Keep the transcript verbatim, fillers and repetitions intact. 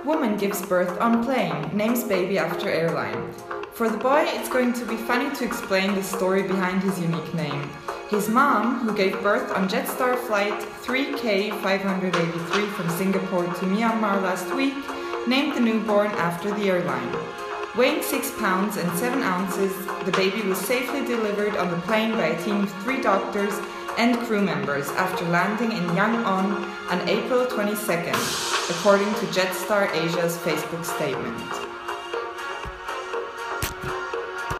Woman gives birth on plane, names baby after airline. For the boy, it's going to be funny to explain the story behind his unique name. His mom, who gave birth on Jetstar flight three K five eighty-three from Singapore to Myanmar last week, named the newborn after the airline. Weighing six pounds and seven ounces, the baby was safely delivered on the plane by a team of three doctors and crew members after landing in Yangon on April twenty-second, according to Jetstar Asia's Facebook statement.